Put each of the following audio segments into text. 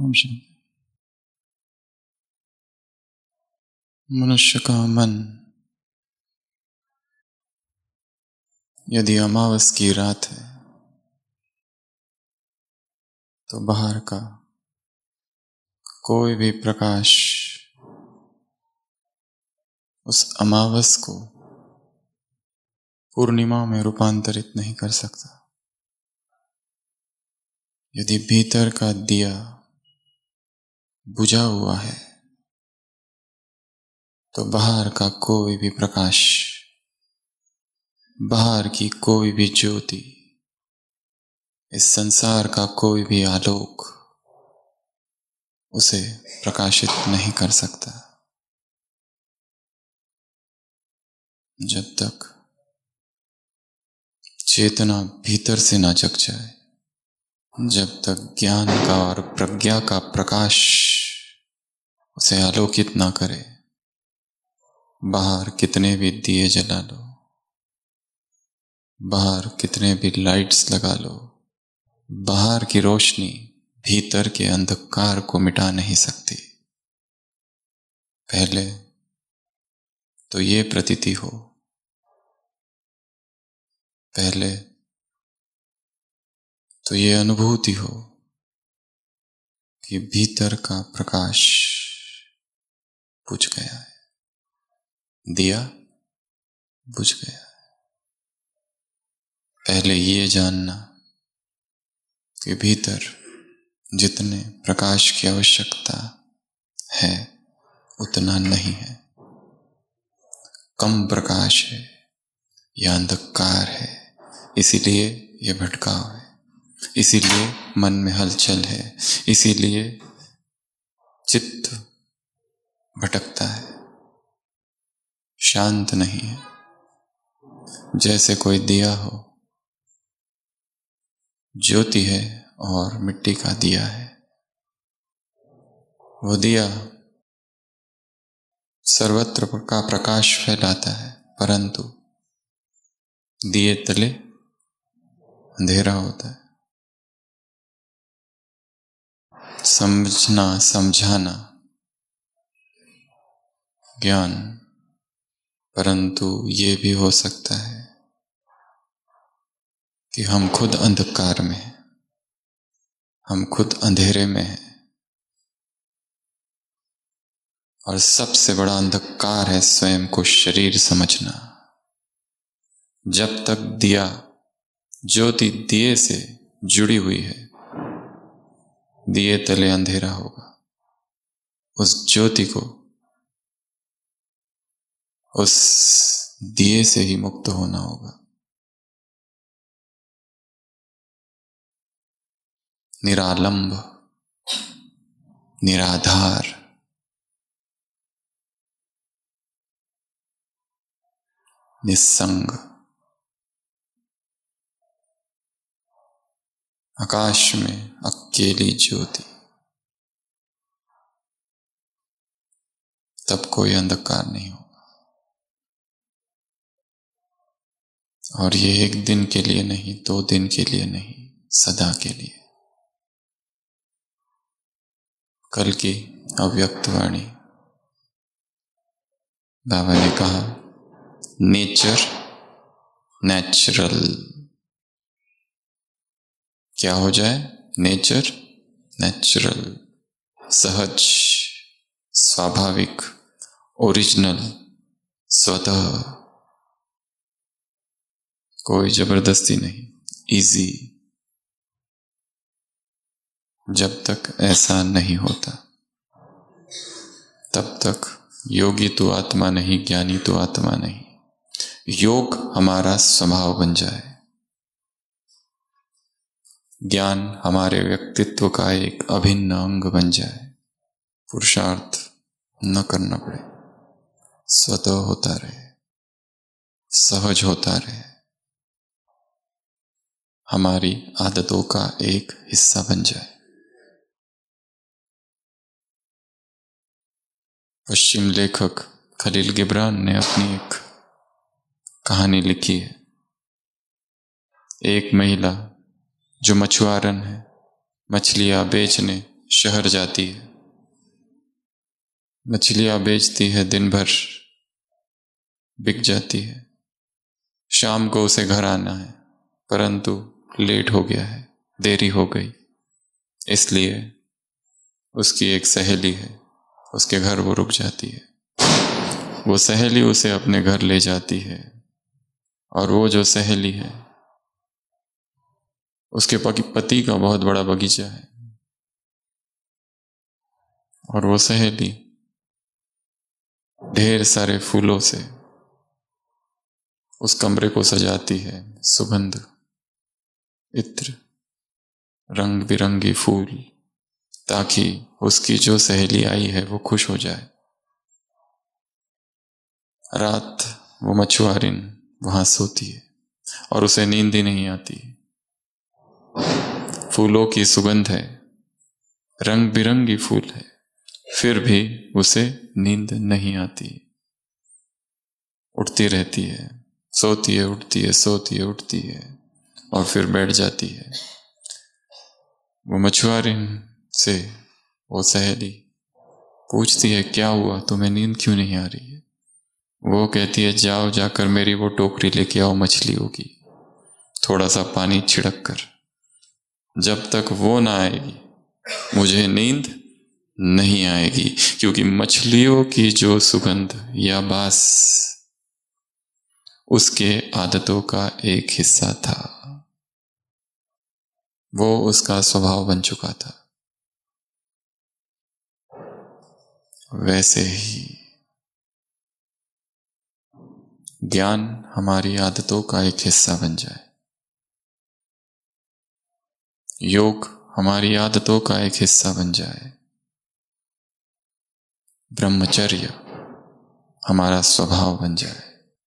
ओम शांति। मनुष्य का मन यदि अमावस की रात है तो बाहर का कोई भी प्रकाश उस अमावस को पूर्णिमा में रूपांतरित नहीं कर सकता। यदि भीतर का दिया बुझा हुआ है तो बाहर का कोई भी प्रकाश, बाहर की कोई भी ज्योति, इस संसार का कोई भी आलोक उसे प्रकाशित नहीं कर सकता। जब तक चेतना भीतर से ना जग जाए, जब तक ज्ञान का और प्रज्ञा का प्रकाश उसे आलोकित ना करे, बाहर कितने भी दिए जला लो, बाहर कितने भी लाइट्स लगा लो, बाहर की रोशनी भीतर के अंधकार को मिटा नहीं सकती। पहले तो ये प्रतीति हो, पहले तो ये अनुभूति हो कि भीतर का प्रकाश बुझ गया है, दिया बुझ गया है। पहले ये जानना कि भीतर जितने प्रकाश की आवश्यकता है उतना नहीं है, कम प्रकाश है या अंधकार है, इसीलिए ये भटकाव है, इसीलिए मन में हलचल है, इसीलिए चित्त भटकता है, शांत नहीं है। जैसे कोई दिया हो, ज्योति है और मिट्टी का दिया है। वो दिया सर्वत्र का प्रकाश फैलाता है, परंतु दिए तले अंधेरा होता है। समझना, समझाना ज्ञान, परंतु ये भी हो सकता है कि हम खुद अंधकार में हैं, हम खुद अंधेरे में हैं, और सबसे बड़ा अंधकार है स्वयं को शरीर समझना। जब तक दिया, ज्योति दिए से जुड़ी हुई है, दिए तले अंधेरा होगा। उस ज्योति को, उस दिए से ही मुक्त होना होगा। निरालंब, निराधार, निस्संग, आकाश में अकेली ज्योति, तब कोई अंधकार नहीं होगा। और ये एक दिन के लिए नहीं, 2 दिन के लिए नहीं, सदा के लिए। कल की अव्यक्त वाणी बाबा ने कहा, नेचर नेचुरल। क्या हो जाए? नेचर नेचुरल, सहज, स्वाभाविक, ओरिजिनल, स्वतः, कोई जबरदस्ती नहीं, इजी। जब तक ऐसा नहीं होता तब तक योगी तो आत्मा नहीं, ज्ञानी तो आत्मा नहीं। योग हमारा स्वभाव बन जाए, ज्ञान हमारे व्यक्तित्व का एक अभिन्न अंग बन जाए, पुरुषार्थ न करना पड़े, स्वतः होता रहे, सहज होता रहे, हमारी आदतों का एक हिस्सा बन जाए। पश्चिम लेखक खलील गिब्रान ने अपनी एक कहानी लिखी है। एक महिला जो मछुआरन है, मछलियां बेचने शहर जाती है, मछलियां बेचती है, दिन भर बिक जाती है। शाम को उसे घर आना है, परंतु लेट हो गया है, देरी हो गई, इसलिए उसकी एक सहेली है, उसके घर वो रुक जाती है। वो सहेली उसे अपने घर ले जाती है, और वो जो सहेली है उसके पति का बहुत बड़ा बगीचा है, और वो सहेली ढेर सारे फूलों से उस कमरे को सजाती है। सुगंध, इत्र, रंग बिरंगी फूल, ताकि उसकी जो सहेली आई है वो खुश हो जाए। रात वो मछुआरिन वहां सोती है और उसे नींद ही नहीं आती। फूलों की सुगंध है, रंग बिरंगी फूल है, फिर भी उसे नींद नहीं आती। उठती रहती है, सोती है, उठती है, सोती है, उठती है, और फिर बैठ जाती है। वो मछुआरिन से वो सहेली पूछती है, क्या हुआ, तुम्हें नींद क्यों नहीं आ रही है? वो कहती है, जाओ जाकर मेरी वो टोकरी लेके आओ मछलियों की, थोड़ा सा पानी छिड़क कर। जब तक वो ना आएगी मुझे नींद नहीं आएगी, क्योंकि मछलियों की जो सुगंध या बास उसके आदतों का एक हिस्सा था, वो उसका स्वभाव बन चुका था। वैसे ही ज्ञान हमारी आदतों का एक हिस्सा बन जाए, योग हमारी आदतों का एक हिस्सा बन जाए, ब्रह्मचर्य हमारा स्वभाव बन जाए,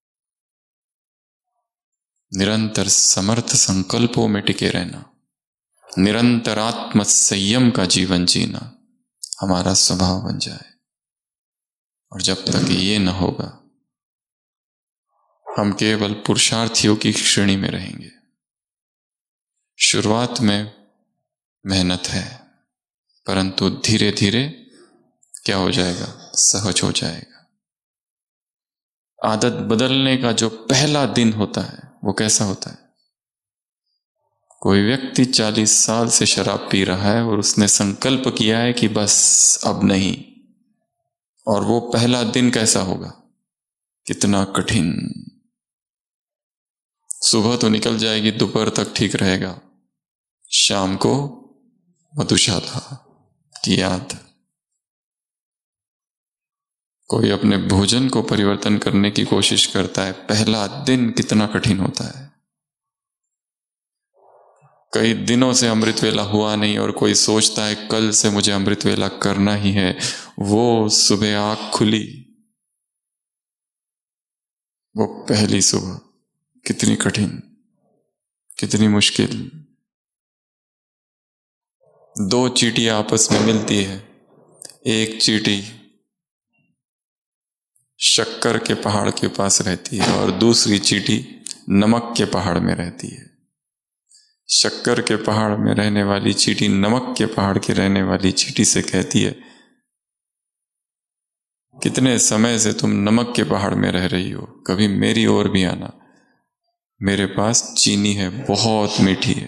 निरंतर समर्थ संकल्पों में टिके रहना, निरंतर आत्म संयम का जीवन जीना हमारा स्वभाव बन जाए। और जब तक ये न होगा हम केवल पुरुषार्थियों की श्रेणी में रहेंगे। शुरुआत में मेहनत है, परंतु धीरे धीरे क्या हो जाएगा, सहज हो जाएगा। आदत बदलने का जो पहला दिन होता है वो कैसा होता है? कोई व्यक्ति 40 साल से शराब पी रहा है और उसने संकल्प किया है कि बस अब नहीं, और वो पहला दिन कैसा होगा, कितना कठिन। सुबह तो निकल जाएगी, दोपहर तक ठीक रहेगा, शाम को मधुशाला की याद। कोई अपने भोजन को परिवर्तन करने की कोशिश करता है, पहला दिन कितना कठिन होता है। कई दिनों से अमृत वेला हुआ नहीं और कोई सोचता है कल से मुझे अमृत वेला करना ही है। वो सुबह आंख खुली, वो पहली सुबह कितनी कठिन, कितनी मुश्किल। 2 चींटियां आपस में मिलती है, एक चींटी शक्कर के पहाड़ के पास रहती है और दूसरी चींटी नमक के पहाड़ में रहती है। शक्कर के पहाड़ में रहने वाली चींटी नमक के पहाड़ की रहने वाली चींटी से कहती है, कितने समय से तुम नमक के पहाड़ में रह रही हो, कभी मेरी ओर भी आना, मेरे पास चीनी है, बहुत मीठी है।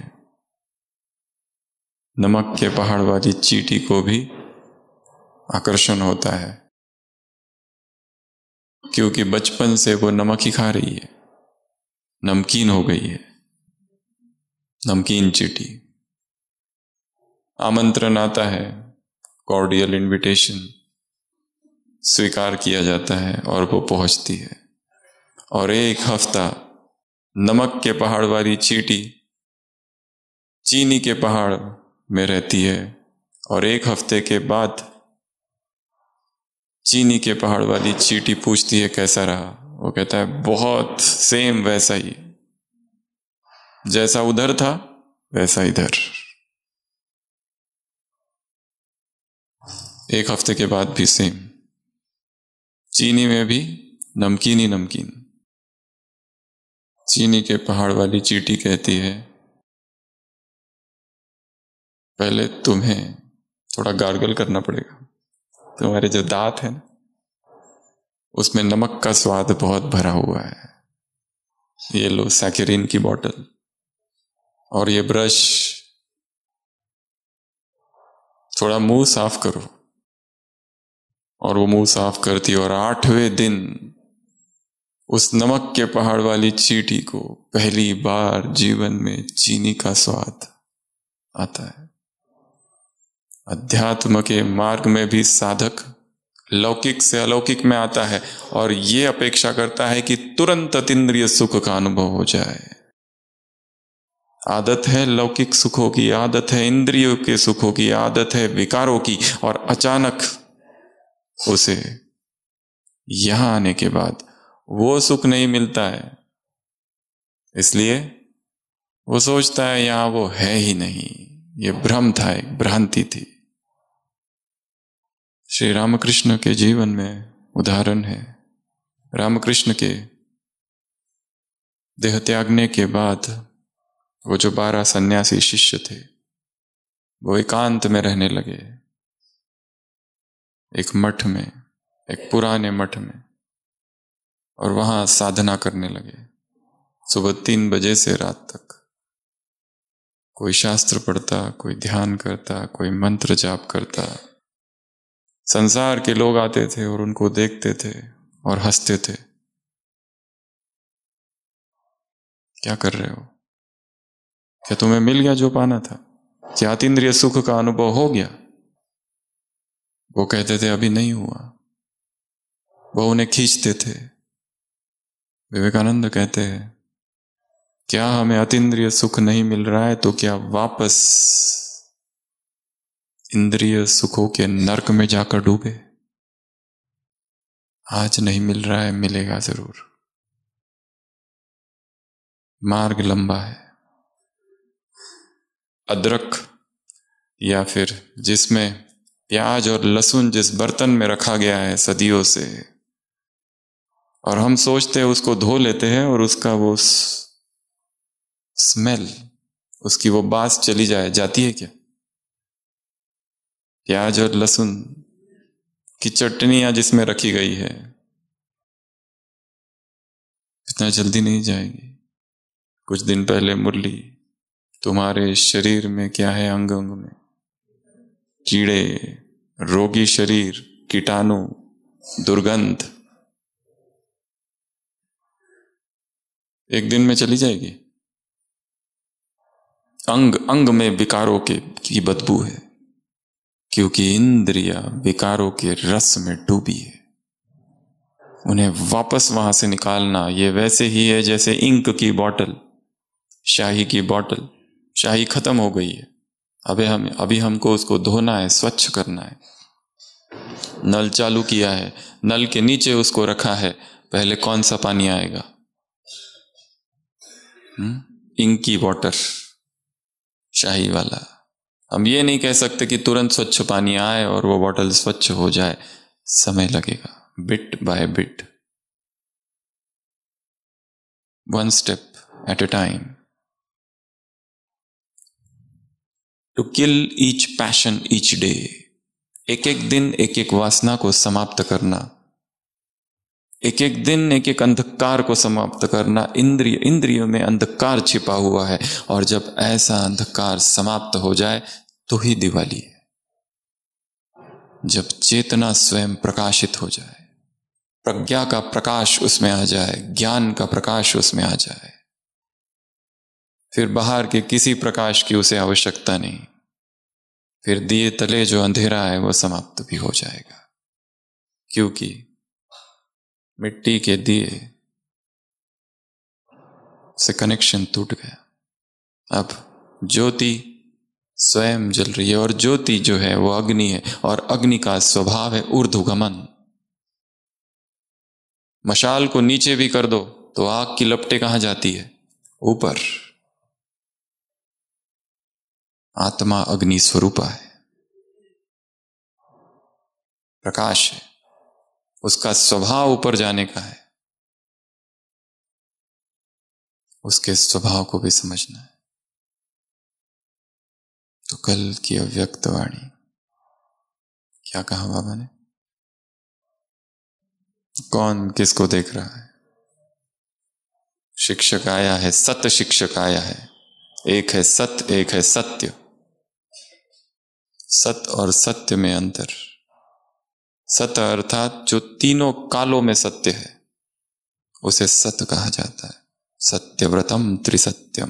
नमक के पहाड़ वाली चींटी को भी आकर्षण होता है, क्योंकि बचपन से वो नमक ही खा रही है, नमकीन हो गई है, नमकीन चींटी। आमंत्रण आता है, कॉर्डियल इनविटेशन स्वीकार किया जाता है और वो पहुंचती है। और 1 हफ्ता नमक के पहाड़ वाली चींटी चीनी के पहाड़ में रहती है, और 1 हफ्ते के बाद चीनी के पहाड़ वाली चींटी पूछती है कैसा रहा। वो कहता है बहुत सेम, वैसा ही, जैसा उधर था वैसा इधर। 1 हफ्ते के बाद भी सेम, चीनी में भी नमकीन ही नमकीन। चीनी के पहाड़ वाली चींटी कहती है, पहले तुम्हें थोड़ा गार्गल करना पड़ेगा। तुम्हारे जो दांत है ना, उसमें नमक का स्वाद बहुत भरा हुआ है। ये लो सैकरिन की बोतल और ये ब्रश, थोड़ा मुंह साफ करो। और वो मुंह साफ करती और 8वें दिन उस नमक के पहाड़ वाली चींटी को पहली बार जीवन में चीनी का स्वाद आता है। अध्यात्म के मार्ग में भी साधक लौकिक से अलौकिक में आता है और ये अपेक्षा करता है कि तुरंत अतीन्द्रिय सुख का अनुभव हो जाए। आदत है लौकिक सुखों की, आदत है इंद्रियों के सुखों की, आदत है विकारों की, और अचानक उसे यहां आने के बाद वो सुख नहीं मिलता है। इसलिए वो सोचता है यहां वो है ही नहीं, ये भ्रम था, एक भ्रांति थी। श्री रामकृष्ण के जीवन में उदाहरण है। रामकृष्ण के देह त्यागने के बाद वो जो 12 सन्यासी शिष्य थे वो एकांत में रहने लगे, एक मठ में, एक पुराने मठ में, और वहां साधना करने लगे। सुबह 3 बजे से रात तक कोई शास्त्र पढ़ता, कोई ध्यान करता, कोई मंत्र जाप करता। संसार के लोग आते थे और उनको देखते थे और हंसते थे, क्या कर रहे हो? क्या तुम्हें मिल गया जो पाना था? क्या अतीन्द्रिय सुख का अनुभव हो गया? वो कहते थे अभी नहीं हुआ। वो उन्हें खींचते थे। विवेकानंद कहते हैं क्या हमें अतीन्द्रिय सुख नहीं मिल रहा है तो क्या वापस इंद्रिय सुखों के नरक में जाकर डूबे? आज नहीं मिल रहा है, मिलेगा जरूर। मार्ग लंबा है। अदरक या फिर जिसमें प्याज और लहसुन जिस बर्तन में रखा गया है सदियों से, और हम सोचते हैं उसको धो लेते हैं और उसका वो स्मेल, उसकी वो बास चली जाती है क्या? प्याज और लहसुन की चटनियां जिसमें रखी गई है इतना जल्दी नहीं जाएगी। कुछ दिन पहले मुरली, तुम्हारे शरीर में क्या है? अंग अंग में कीड़े, रोगी शरीर, कीटाणु, दुर्गंध, एक दिन में चली जाएगी। अंग अंग में विकारों की बदबू है, क्योंकि इंद्रिया विकारों के रस में डूबी है। उन्हें वापस वहां से निकालना ये वैसे ही है जैसे इंक की बोतल, शाही की बोतल, शाही खत्म हो गई है, अभी हमको उसको धोना है, स्वच्छ करना है। नल चालू किया है, नल के नीचे उसको रखा है, पहले कौन सा पानी आएगा? इंक की बोतल, शाही वाला। हम ये नहीं कह सकते कि तुरंत स्वच्छ पानी आए और वो बोतल स्वच्छ हो जाए, समय लगेगा, bit by bit, one step at a time. To kill each passion each day, एक एक दिन एक एक वासना को समाप्त करना, एक एक दिन एक एक अंधकार को समाप्त करना। इंद्रियों में अंधकार छिपा हुआ है, और जब ऐसा अंधकार समाप्त हो जाए तो ही दिवाली है। जब चेतना स्वयं प्रकाशित हो जाए, प्रज्ञा का प्रकाश उसमें आ जाए, ज्ञान का प्रकाश उसमें आ जाए, फिर बाहर के किसी प्रकाश की उसे आवश्यकता नहीं। फिर दिए तले जो अंधेरा है वो समाप्त भी हो जाएगा, क्योंकि मिट्टी के दिए से कनेक्शन टूट गया। अब ज्योति स्वयं जल रही है, और ज्योति जो है वो अग्नि है, और अग्नि का स्वभाव है ऊर्ध्वगमन। मशाल को नीचे भी कर दो तो आग की लपटें कहां जाती है? ऊपर। आत्मा अग्नि स्वरूपा है, प्रकाश है, उसका स्वभाव ऊपर जाने का है। उसके स्वभाव को भी समझना है। तो कल की अव्यक्त वाणी, क्या कहा बाबा ने? कौन किसको देख रहा है? शिक्षक आया है, सत्य शिक्षक आया है। एक है सत्य, एक है सत्य। सत्य और सत्य में अंतर। सत्य अर्थात जो तीनों कालों में सत्य है उसे सत्य कहा जाता है। सत्यव्रतम त्रिसत्यम।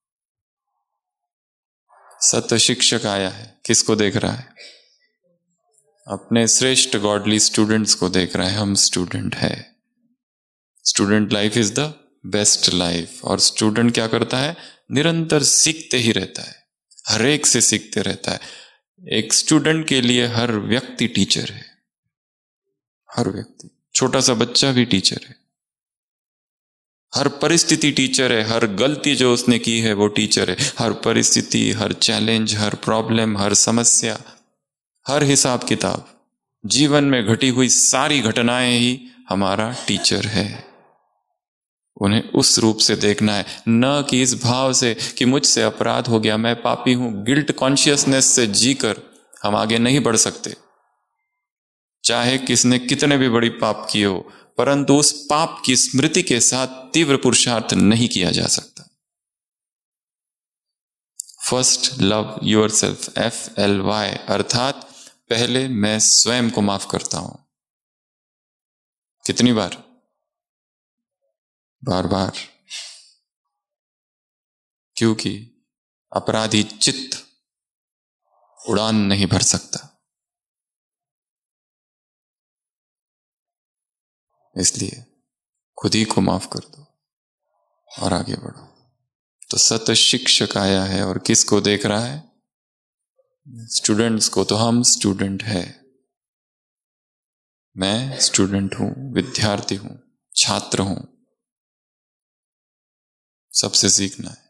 सत्य शिक्षक आया है, किसको देख रहा है? अपने श्रेष्ठ गॉडली स्टूडेंट्स को देख रहा है। हम स्टूडेंट है। Student life is the best life. और स्टूडेंट क्या करता है? निरंतर सीखते ही रहता है, हर एक से सीखते रहता है। एक स्टूडेंट के लिए हर व्यक्ति टीचर है। हर व्यक्ति, छोटा सा बच्चा भी टीचर है। हर परिस्थिति टीचर है। हर गलती जो उसने की है वो टीचर है। हर परिस्थिति, हर चैलेंज, हर प्रॉब्लम, हर समस्या, हर हिसाब किताब, जीवन में घटी हुई सारी घटनाएं ही हमारा टीचर है। उन्हें उस रूप से देखना है, न कि इस भाव से कि मुझसे अपराध हो गया, मैं पापी हूं। गिल्ट कॉन्शियसनेस से जीकर हम आगे नहीं बढ़ सकते। चाहे किसने कितने भी बड़ी पाप किए हो, परंतु उस पाप की स्मृति के साथ तीव्र पुरुषार्थ नहीं किया जा सकता। First love yourself, FLY, अर्थात पहले मैं स्वयं को माफ करता हूं। कितनी बार? बार बार। क्योंकि अपराधी चित्त उड़ान नहीं भर सकता, इसलिए खुद ही को माफ कर दो और आगे बढ़ो। तो सत्य शिक्षक आया है और किसको देख रहा है? स्टूडेंट्स को। तो हम स्टूडेंट है। मैं स्टूडेंट हूं, विद्यार्थी हूं, छात्र हूं। सबसे सीखना है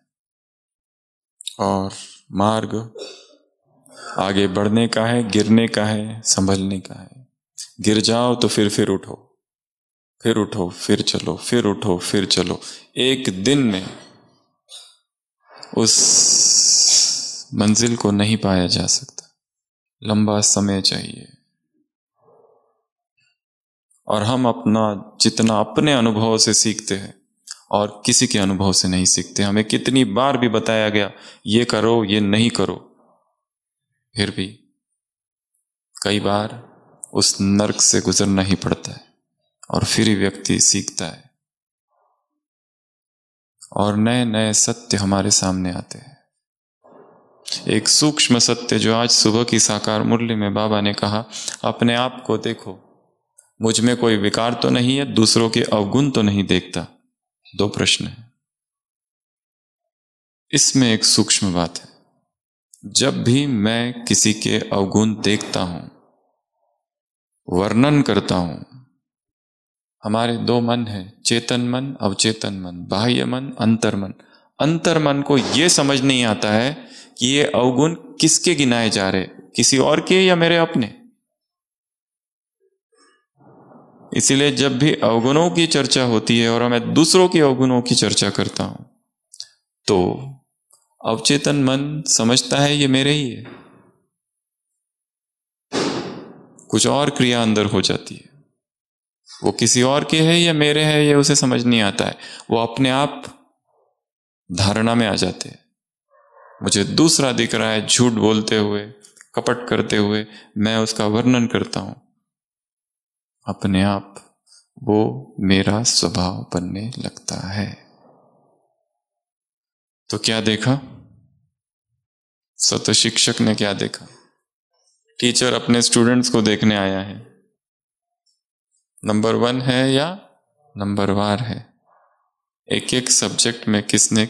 और मार्ग आगे बढ़ने का है, गिरने का है, संभलने का है। गिर जाओ तो फिर उठो, फिर उठो, फिर चलो, फिर उठो, फिर चलो। एक दिन में उस मंजिल को नहीं पाया जा सकता, लंबा समय चाहिए। और हम अपना जितना अपने अनुभव से सीखते हैं और किसी के अनुभव से नहीं सीखते। हमें कितनी बार भी बताया गया ये करो, ये नहीं करो, फिर भी कई बार उस नर्क से गुजरना ही पड़ता है और फिर ही व्यक्ति सीखता है और नए नए सत्य हमारे सामने आते हैं। एक सूक्ष्म सत्य जो आज सुबह की साकार मुरली में बाबा ने कहा, अपने आप को देखो, मुझ में कोई विकार तो नहीं है, दूसरों के अवगुण तो नहीं देखता। 2 प्रश्न है। इसमें एक सूक्ष्म बात है। जब भी मैं किसी के अवगुण देखता हूं, वर्णन करता हूं, हमारे 2 मन है, चेतन मन, अवचेतन मन, बाह्य मन, अंतर्मन। अंतर्मन को यह समझ नहीं आता है कि ये अवगुण किसके गिनाए जा रहे, किसी और के या मेरे अपने। इसीलिए जब भी अवगुणों की चर्चा होती है और मैं दूसरों के अवगुणों की चर्चा करता हूं तो अवचेतन मन समझता है ये मेरे ही है, कुछ और क्रिया अंदर हो जाती है। वो किसी और के है या मेरे है ये उसे समझ नहीं आता है। वो अपने आप धारणा में आ जाते हैं, मुझे दूसरा दिख रहा है झूठ बोलते हुए, कपट करते हुए, मैं उसका वर्णन करता हूं। अपने आप वो मेरा स्वभाव बनने लगता है। तो क्या देखा? सत्य शिक्षक ने क्या देखा? टीचर अपने स्टूडेंट्स को देखने आया है। नंबर 1 है या नंबर वार है? एक एक सब्जेक्ट में किसने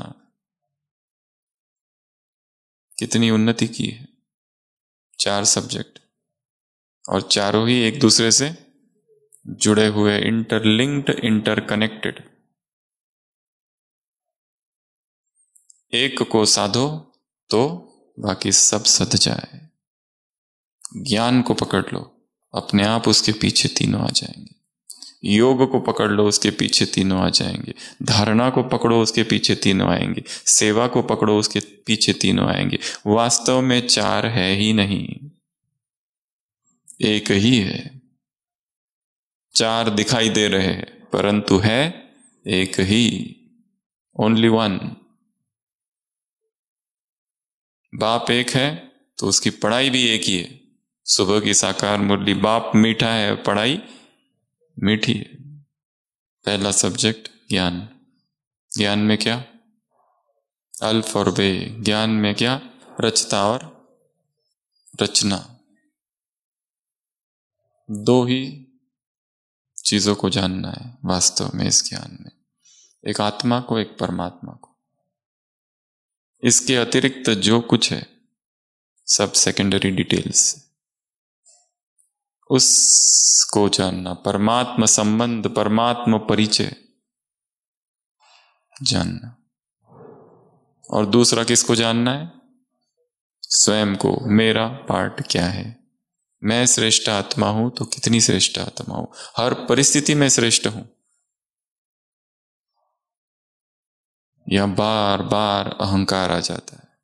कितनी उन्नति की है। 4 सब्जेक्ट और चारों ही एक दूसरे से जुड़े हुए, इंटरलिंक्ड, इंटरकनेक्टेड। एक को साधो तो बाकी सब सध जाए। ज्ञान को पकड़ लो, अपने आप उसके पीछे तीनों आ जाएंगे। योग को पकड़ लो, उसके पीछे तीनों आ जाएंगे। धारणा को पकड़ो, उसके पीछे तीनों आएंगे। सेवा को पकड़ो, उसके पीछे तीनों आएंगे। वास्तव में 4 है ही नहीं। एक ही है। चार दिखाई दे रहे हैं परंतु है एक ही, ओनली वन। बाप एक है तो उसकी पढ़ाई भी एक ही है। सुबह की साकार मुरली, बाप मीठा है, पढ़ाई मीठी है। पहला सब्जेक्ट ज्ञान। ज्ञान में क्या? अल्फ और बे। ज्ञान में क्या? रचता और रचना। दो ही चीजों को जानना है वास्तव में इस ज्ञान में, एक आत्मा को, एक परमात्मा को। इसके अतिरिक्त जो कुछ है सब सेकेंडरी डिटेल्स, उसको जानना, परमात्मा संबंध, परमात्मा परिचय जानना। और दूसरा किसको जानना है? स्वयं को। मेरा पार्ट क्या है? मैं श्रेष्ठ आत्मा हूं तो कितनी श्रेष्ठ आत्मा हूं? हर परिस्थिति में श्रेष्ठ हूं या बार बार अहंकार आ जाता है?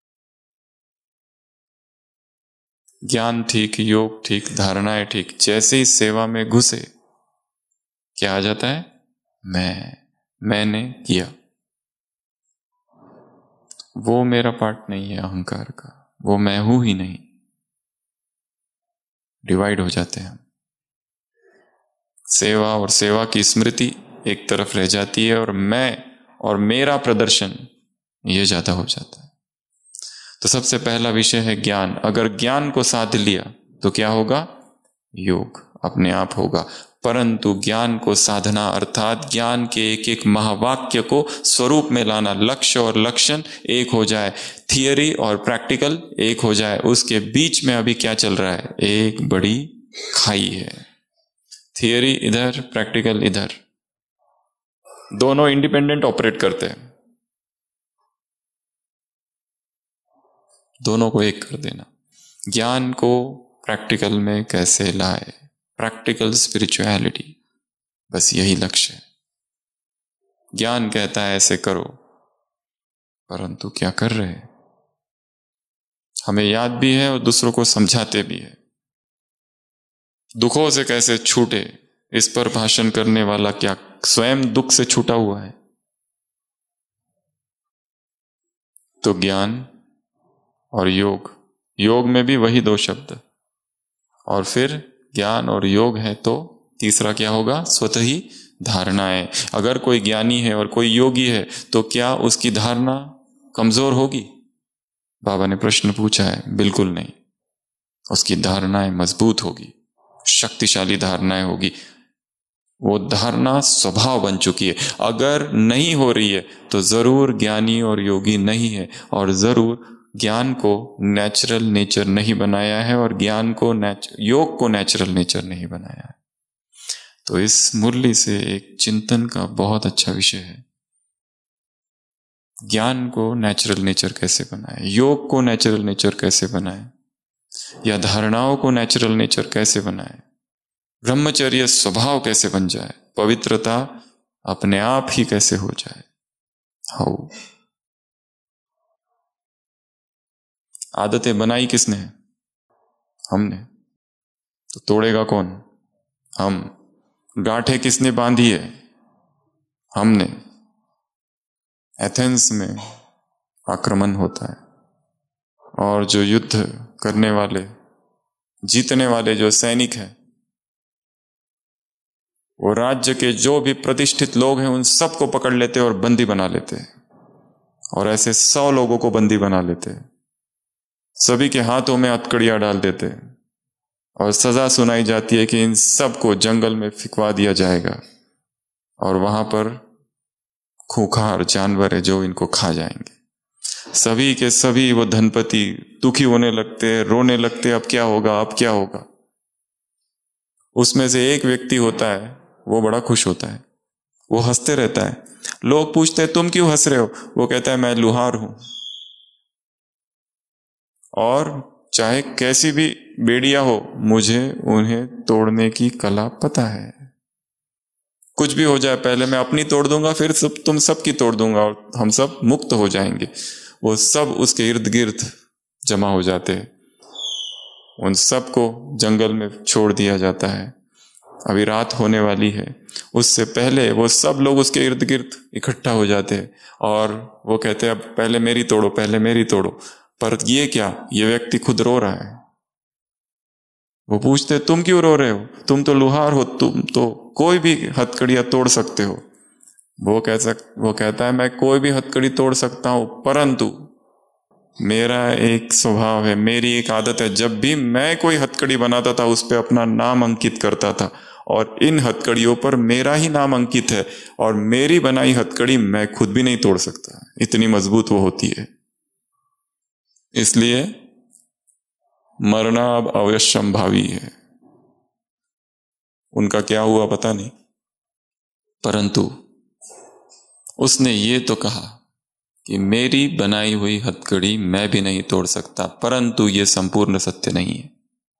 ज्ञान ठीक, योग ठीक, धारणाएं ठीक, जैसे ही सेवा में घुसे क्या आ जाता है? मैंने किया। वो मेरा पार्ट नहीं है अहंकार का, वो मैं हूं ही नहीं। डिवाइड हो जाते हैं। सेवा और सेवा की स्मृति एक तरफ रह जाती है और मैं और मेरा प्रदर्शन ये ज्यादा हो जाता है। तो सबसे पहला विषय है ज्ञान। अगर ज्ञान को साध लिया तो क्या होगा? योग अपने आप होगा। परंतु ज्ञान को साधना अर्थात ज्ञान के एक एक महावाक्य को स्वरूप में लाना, लक्ष्य और लक्षण एक हो जाए, थियरी और प्रैक्टिकल एक हो जाए, उसके बीच में अभी क्या चल रहा है? एक बड़ी खाई है। थियरी इधर, प्रैक्टिकल इधर, दोनों इंडिपेंडेंट ऑपरेट करते हैं। दोनों को एक कर देना। ज्ञान को प्रैक्टिकल में कैसे लाए? प्रैक्टिकल स्पिरिचुअलिटी, बस यही लक्ष्य है। ज्ञान कहता है ऐसे करो, परंतु क्या कर रहे हैं? हमें याद भी है और दूसरों को समझाते भी है। दुखों से कैसे छूटे, इस पर भाषण करने वाला क्या स्वयं दुख से छूटा हुआ है? तो ज्ञान और योग, योग में भी वही दो शब्द, और फिर ज्ञान और योग है तो तीसरा क्या होगा? स्वतः ही धारणाएं। अगर कोई ज्ञानी है और कोई योगी है तो क्या उसकी धारणा कमजोर होगी? बाबा ने प्रश्न पूछा है, बिल्कुल नहीं। उसकी धारणाएं मजबूत होगी, शक्तिशाली धारणाएं होगी। वो धारणा स्वभाव बन चुकी है। अगर नहीं हो रही है तो जरूर ज्ञानी और योगी नहीं है, और जरूर ज्ञान को नेचुरल नेचर नहीं बनाया है और ज्ञान को योग को नेचुरल नेचर नहीं बनाया है। तो इस मुरली से एक चिंतन का बहुत अच्छा विषय है। ज्ञान को नेचुरल नेचर कैसे बनाए, योग को नेचुरल नेचर कैसे बनाए, या धारणाओं को नेचुरल नेचर कैसे बनाए, ब्रह्मचर्य स्वभाव कैसे बन जाए, पवित्रता अपने आप ही कैसे हो जाए। हाउ आदतें बनाई किसने? हमने। तो तोड़ेगा कौन? हम। गांठें किसने बांधी है? हमने। एथेंस में आक्रमण होता है और जो युद्ध करने वाले, जीतने वाले जो सैनिक हैं, वो राज्य के जो भी प्रतिष्ठित लोग हैं उन सबको पकड़ लेते और बंदी बना लेते, और ऐसे 100 लोगों को बंदी बना लेते, सभी के हाथों में हथकड़ियां डाल देते और सजा सुनाई जाती है कि इन सबको जंगल में फिकवा दिया जाएगा और वहां पर खूंखार जानवर है जो इनको खा जाएंगे। सभी के सभी वो धनपति दुखी होने लगते, रोने लगते, अब क्या होगा, अब क्या होगा। उसमें से एक व्यक्ति होता है, वो बड़ा खुश होता है, वो हंसते रहता है। लोग पूछते हैं तुम क्यों हंस रहे हो? वो कहता है मैं लुहार हूं और चाहे कैसी भी बेड़ियां हो मुझे उन्हें तोड़ने की कला पता है। कुछ भी हो जाए पहले मैं अपनी तोड़ दूंगा, फिर तुम सबकी तोड़ दूंगा और हम सब मुक्त हो जाएंगे। वो सब उसके इर्द गिर्द जमा हो जाते हैं। उन सबको जंगल में छोड़ दिया जाता है। अभी रात होने वाली है, उससे पहले वो सब लोग उसके इर्द गिर्द इकट्ठा हो जाते हैं और वो कहते हैं अब पहले मेरी तोड़ो, पहले मेरी तोड़ो। पर ये क्या, ये व्यक्ति खुद रो रहा है। वो पूछते तुम क्यों रो रहे हो, तुम तो लुहार हो, तुम तो कोई भी हथकड़ियां तोड़ सकते हो। वो कहता है मैं कोई भी हथकड़ी तोड़ सकता हूं, परंतु मेरा एक स्वभाव है, मेरी एक आदत है, जब भी मैं कोई हथकड़ी बनाता था उस पर अपना नाम अंकित करता था और इन हथकड़ियों पर मेरा ही नाम अंकित है और मेरी बनाई हथकड़ी मैं खुद भी नहीं तोड़ सकता, इतनी मजबूत वो होती है। इसलिए मरना अब अवश्यंभावी है। उनका क्या हुआ पता नहीं, परंतु उसने ये तो कहा कि मेरी बनाई हुई हथकड़ी मैं भी नहीं तोड़ सकता, परंतु ये संपूर्ण सत्य नहीं है।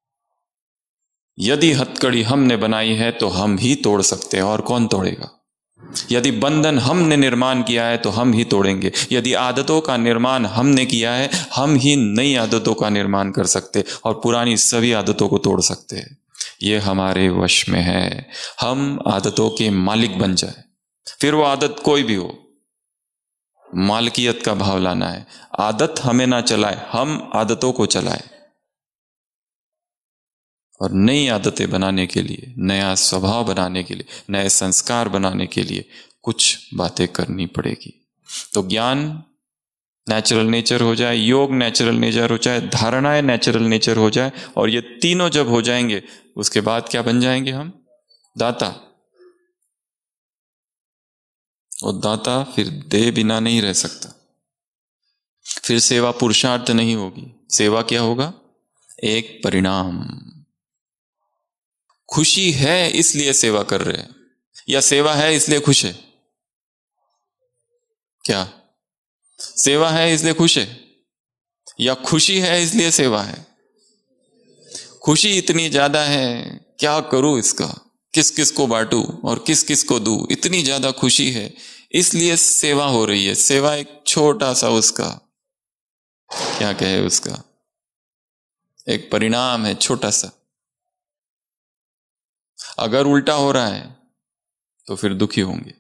यदि हथकड़ी हमने बनाई है तो हम ही तोड़ सकते हैं, और कौन तोड़ेगा। यदि बंधन हमने निर्माण किया है तो हम ही तोड़ेंगे। यदि आदतों का निर्माण हमने किया है, हम ही नई आदतों का निर्माण कर सकते और पुरानी सभी आदतों को तोड़ सकते हैं। ये हमारे वश में है। हम आदतों के मालिक बन जाए, फिर वो आदत कोई भी हो। मालकियत का भाव लाना है। आदत हमें ना चलाए, हम आदतों को चलाए। और नई आदतें बनाने के लिए, नया स्वभाव बनाने के लिए, नए संस्कार बनाने के लिए कुछ बातें करनी पड़ेगी। तो ज्ञान नेचुरल नेचर हो जाए, योग नेचुरल नेचर हो जाए, धारणाएं नेचुरल नेचर हो जाए, और ये तीनों जब हो जाएंगे उसके बाद क्या बन जाएंगे हम? दाता। और दाता फिर दे बिना नहीं रह सकता। फिर सेवा पुरुषार्थ नहीं होगी, सेवा क्या होगा? एक परिणाम। खुशी है इसलिए सेवा कर रहे हैं, या सेवा है इसलिए खुश है? क्या सेवा है इसलिए खुश है, या खुशी है इसलिए सेवा है? खुशी इतनी ज्यादा है, क्या करूं इसका, किस किस को बांटूं और किस किस को दूं, इतनी ज्यादा खुशी है इसलिए सेवा हो रही है। सेवा एक छोटा सा उसका क्या कहे, उसका एक परिणाम है, छोटा सा। अगर उल्टा हो रहा है तो फिर दुखी होंगे।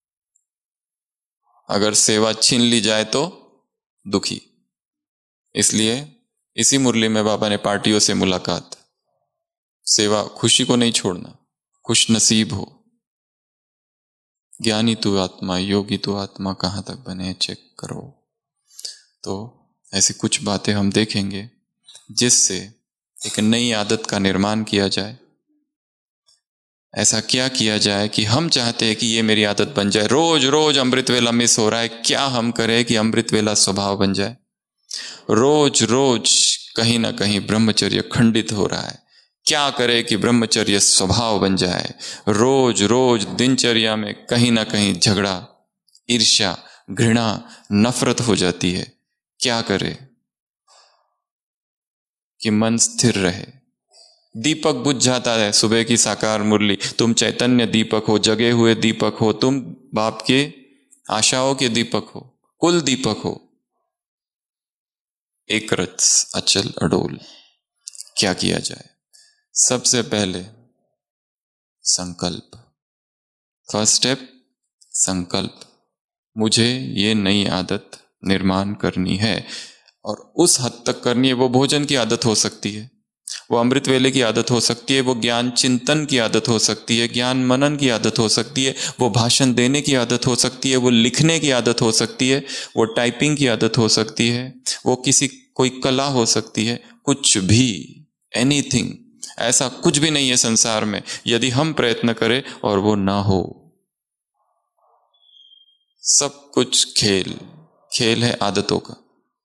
अगर सेवा छीन ली जाए तो दुखी। इसलिए इसी मुरली में बाबा ने पार्टियों से मुलाकात, सेवा खुशी को नहीं छोड़ना, खुश नसीब हो। ज्ञानी तू आत्मा, योगी तू आत्मा, कहां तक बने चेक करो। तो ऐसी कुछ बातें हम देखेंगे जिससे एक नई आदत का निर्माण किया जाए। ऐसा क्या किया जाए कि हम चाहते हैं कि ये मेरी आदत बन जाए। रोज रोज अमृत वेला मिस हो रहा है, क्या हम करें कि अमृत वेला स्वभाव बन जाए। रोज रोज कहीं ना कहीं ब्रह्मचर्य खंडित हो रहा है, क्या करे कि ब्रह्मचर्य स्वभाव बन जाए। रोज रोज दिनचर्या में कहीं ना कहीं झगड़ा, ईर्ष्या, घृणा, नफरत हो जाती है, क्या करे कि मन स्थिर रहे। दीपक बुझ जाता है सुबह की साकार मुरली। तुम चैतन्य दीपक हो, जगे हुए दीपक हो, तुम बाप के आशाओं के दीपक हो, कुल दीपक हो, एक रथ अचल अडोल। क्या किया जाए? सबसे पहले संकल्प। फर्स्ट स्टेप संकल्प। मुझे ये नई आदत निर्माण करनी है, और उस हद तक करनी है। वो भोजन की आदत हो सकती है, वो अमृत वेले की आदत हो सकती है, वो ज्ञान चिंतन की आदत हो सकती है, ज्ञान मनन की आदत हो सकती है, वो भाषण देने की आदत हो सकती है, वो लिखने की आदत हो सकती है, वो टाइपिंग की आदत हो सकती है, वो किसी कोई कला हो सकती है, कुछ भी, एनीथिंग। ऐसा कुछ भी नहीं है संसार में यदि हम प्रयत्न करें और वो ना हो। सब कुछ खेल खेल है आदतों का।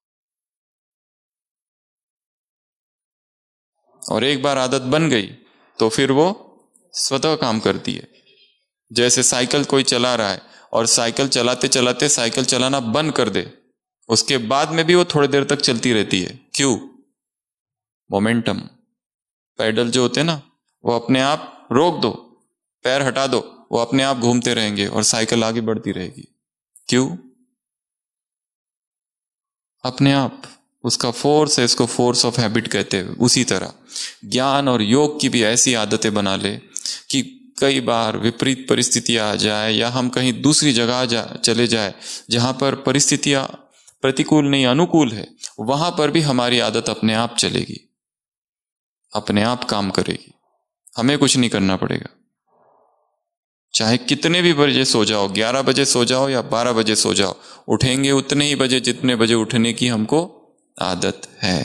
और एक बार आदत बन गई तो फिर वो स्वतः काम करती है। जैसे साइकिल कोई चला रहा है और साइकिल चलाते चलाते साइकिल चलाना बंद कर दे, उसके बाद में भी वो थोड़ी देर तक चलती रहती है। क्यों? मोमेंटम। पैडल जो होते हैं ना, वो अपने आप रोक दो, पैर हटा दो, वो अपने आप घूमते रहेंगे और साइकिल आगे बढ़ती रहेगी। क्यों? अपने आप। उसका फोर्स है, इसको फोर्स ऑफ हैबिट कहते हैं। उसी तरह ज्ञान और योग की भी ऐसी आदतें बना ले कि कई बार विपरीत परिस्थितियां आ जाए या हम कहीं दूसरी जगह चले जाए जहां पर परिस्थितियां प्रतिकूल नहीं अनुकूल है, वहां पर भी हमारी आदत अपने आप चलेगी, अपने आप काम करेगी, हमें कुछ नहीं करना पड़ेगा। चाहे कितने भी बजे सो जाओ, 11 बजे सो जाओ या 12 बजे सो जाओ, उठेंगे उतने ही बजे जितने बजे उठने की हमको आदत है।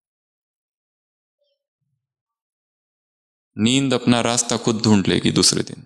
नींद अपना रास्ता खुद ढूंढ लेगी दूसरे दिन।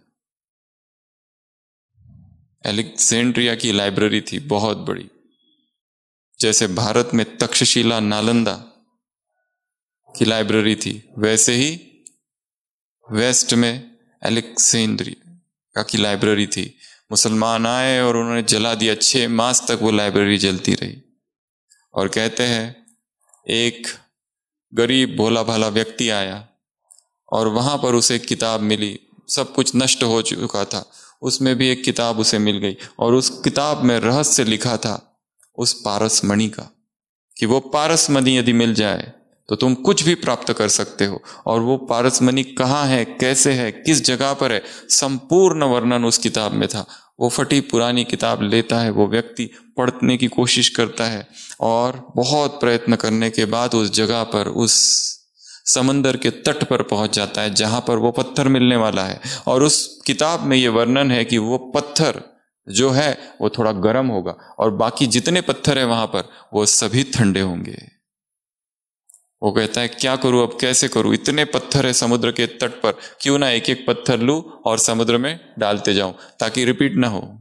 अलेक्जेंड्रिया की लाइब्रेरी थी बहुत बड़ी, जैसे भारत में तक्षशिला नालंदा की लाइब्रेरी थी, वैसे ही वेस्ट में अलेक्जेंड्रिया की लाइब्रेरी थी। मुसलमान आए और उन्होंने जला दिया, 6 मास तक वो लाइब्रेरी जलती रही। और कहते हैं एक गरीब भोला भाला व्यक्ति आया और वहां पर उसे एक किताब मिली, सब कुछ नष्ट हो चुका था, उसमें भी एक किताब उसे मिल गई और उस किताब में रहस्य लिखा था उस पारसमणि का, कि वो पारसमणि यदि मिल जाए तो तुम कुछ भी प्राप्त कर सकते हो। और वो पारसमणि कहाँ है, कैसे है, किस जगह पर है, संपूर्ण वर्णन उस किताब में था। वो फटी पुरानी किताब लेता है वो व्यक्ति, पढ़ने की कोशिश करता है और बहुत प्रयत्न करने के बाद उस जगह पर, उस समंदर के तट पर पहुंच जाता है जहां पर वो पत्थर मिलने वाला है। और उस किताब में ये वर्णन है कि वो पत्थर जो है वो थोड़ा गर्म होगा और बाकी जितने पत्थर है वहां पर वो सभी ठंडे होंगे। वो कहता है क्या करूं अब, कैसे करूं, इतने पत्थर है समुद्र के तट पर, क्यों ना एक एक पत्थर लूं और समुद्र में डालते जाऊं ताकि रिपीट ना हो,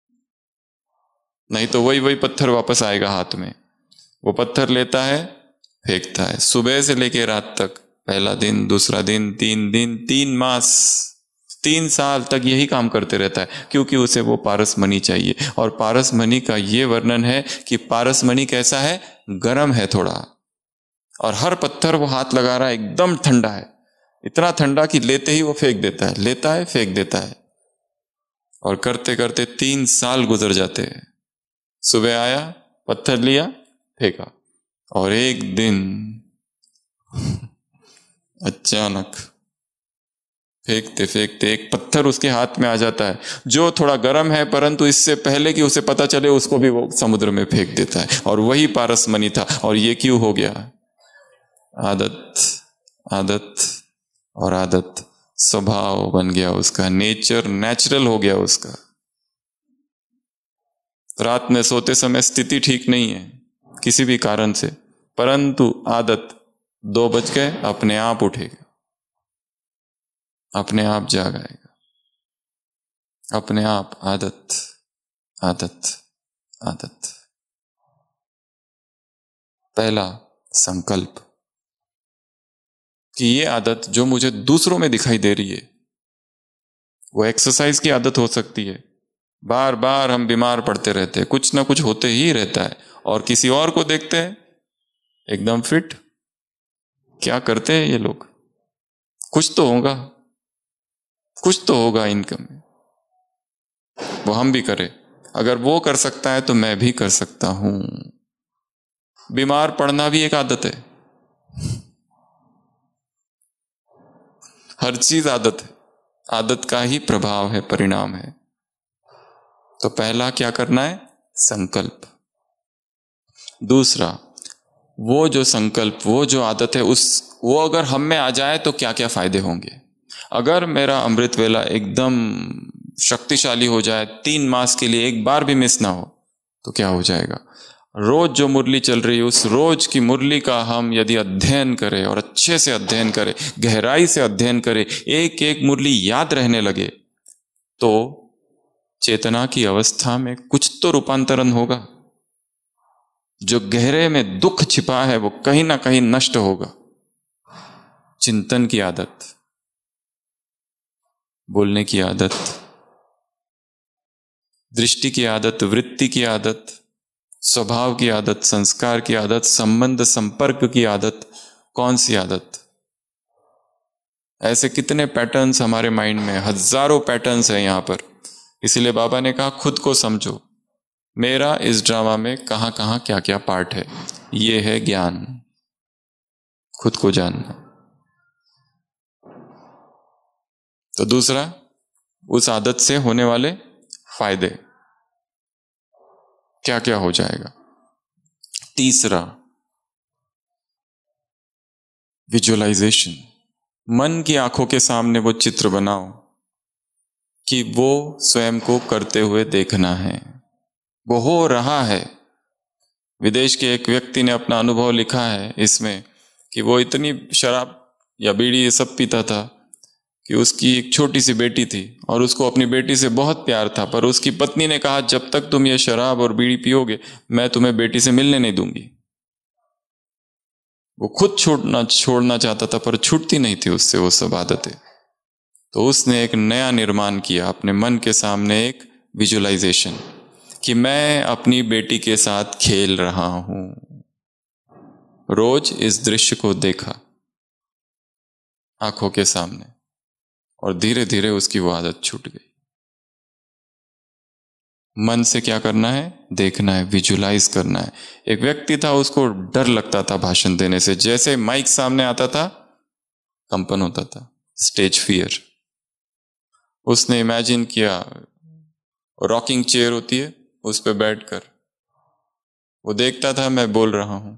नहीं तो वही पत्थर वापस आएगा हाथ में। वो पत्थर लेता है, फेंकता है, सुबह से लेकर रात तक, पहला दिन, दूसरा दिन, 3 दिन, 3 मास, 3 साल तक यही काम करते रहता है, क्योंकि उसे वो पारसमणि चाहिए। और पारसमणि का ये वर्णन है कि पारसमणि कैसा है, गर्म है थोड़ा, और हर पत्थर वो हाथ लगा रहा है एकदम ठंडा है, इतना ठंडा कि लेते ही वो फेंक देता है, लेता है फेंक देता है। और करते करते 3 साल गुजर जाते हैं। सुबह आया, पत्थर लिया, फेंका, और एक दिन अचानक फेंकते फेंकते एक पत्थर उसके हाथ में आ जाता है जो थोड़ा गर्म है, परंतु इससे पहले कि उसे पता चले उसको भी वो समुद्र में फेंक देता है। और वही पारसमणि था। और ये क्यों हो गया, आदत, आदत और आदत, स्वभाव बन गया उसका, नेचर, नेचुरल हो गया उसका। रात में सोते समय स्थिति ठीक नहीं है किसी भी कारण से, परंतु आदत, 2 बज गए अपने आप उठेगा, अपने आप जाग आएगा, अपने आप। आदत, आदत, आदत। पहला संकल्प कि ये आदत जो मुझे दूसरों में दिखाई दे रही है, वो एक्सरसाइज की आदत हो सकती है। बार बार हम बीमार पड़ते रहते हैं, कुछ ना कुछ होते ही रहता है, और किसी और को देखते हैं एकदम फिट, क्या करते हैं ये लोग, कुछ तो होगा, कुछ तो होगा इनकम में, वो हम भी करें। अगर वो कर सकता है तो मैं भी कर सकता हूं। बीमार पड़ना भी एक आदत है, हर चीज आदत है, आदत का ही प्रभाव है, परिणाम है। तो पहला क्या करना है, संकल्प। दूसरा, वो जो संकल्प, वो जो आदत है, वो अगर हम में आ जाए तो क्या क्या फायदे होंगे। अगर मेरा अमृत वेला एकदम शक्तिशाली हो जाए, 3 मास के लिए एक बार भी मिस ना हो, तो क्या हो जाएगा। रोज जो मुरली चल रही है, उस रोज की मुरली का हम यदि अध्ययन करें और अच्छे से अध्ययन करें, गहराई से अध्ययन करें, एक एक मुरली याद रहने लगे, तो चेतना की अवस्था में कुछ तो रूपांतरण होगा। जो गहरे में दुख छिपा है वो कहीं ना कहीं नष्ट होगा। चिंतन की आदत, बोलने की आदत, दृष्टि की आदत, वृत्ति की आदत, स्वभाव की आदत, संस्कार की आदत, संबंध संपर्क की आदत, कौन सी आदत। ऐसे कितने पैटर्न्स हमारे माइंड में, हजारों पैटर्न्स हैं यहां पर। इसीलिए बाबा ने कहा खुद को समझो, मेरा इस ड्रामा में कहाँ कहाँ क्या क्या पार्ट है। ये है ज्ञान, खुद को जानना। तो दूसरा, उस आदत से होने वाले फायदे क्या क्या हो जाएगा। तीसरा, विजुअलाइजेशन। मन की आंखों के सामने वो चित्र बनाओ कि वो स्वयं को करते हुए देखना है, वो हो रहा है। विदेश के एक व्यक्ति ने अपना अनुभव लिखा है इसमें कि वो इतनी शराब या बीड़ी ये सब पीता था कि उसकी एक छोटी सी बेटी थी और उसको अपनी बेटी से बहुत प्यार था, पर उसकी पत्नी ने कहा जब तक तुम ये शराब और बीड़ी पियोगे मैं तुम्हें बेटी से मिलने नहीं दूंगी। वो खुद छोड़ना चाहता था पर छूटती नहीं थी उससे वो सब आदतें। तो उसने एक नया निर्माण किया अपने मन के सामने, एक विजुअलाइजेशन कि मैं अपनी बेटी के साथ खेल रहा हूं। रोज इस दृश्य को देखा आंखों के सामने और धीरे धीरे उसकी वो आदत छूट गई। मन से क्या करना है, देखना है, विजुलाइज करना है। एक व्यक्ति था, उसको डर लगता था भाषण देने से, जैसे माइक सामने आता था कंपन होता था, स्टेज फियर। उसने इमेजिन किया रॉकिंग चेयर होती है, उस पर बैठकर वो देखता था मैं बोल रहा हूं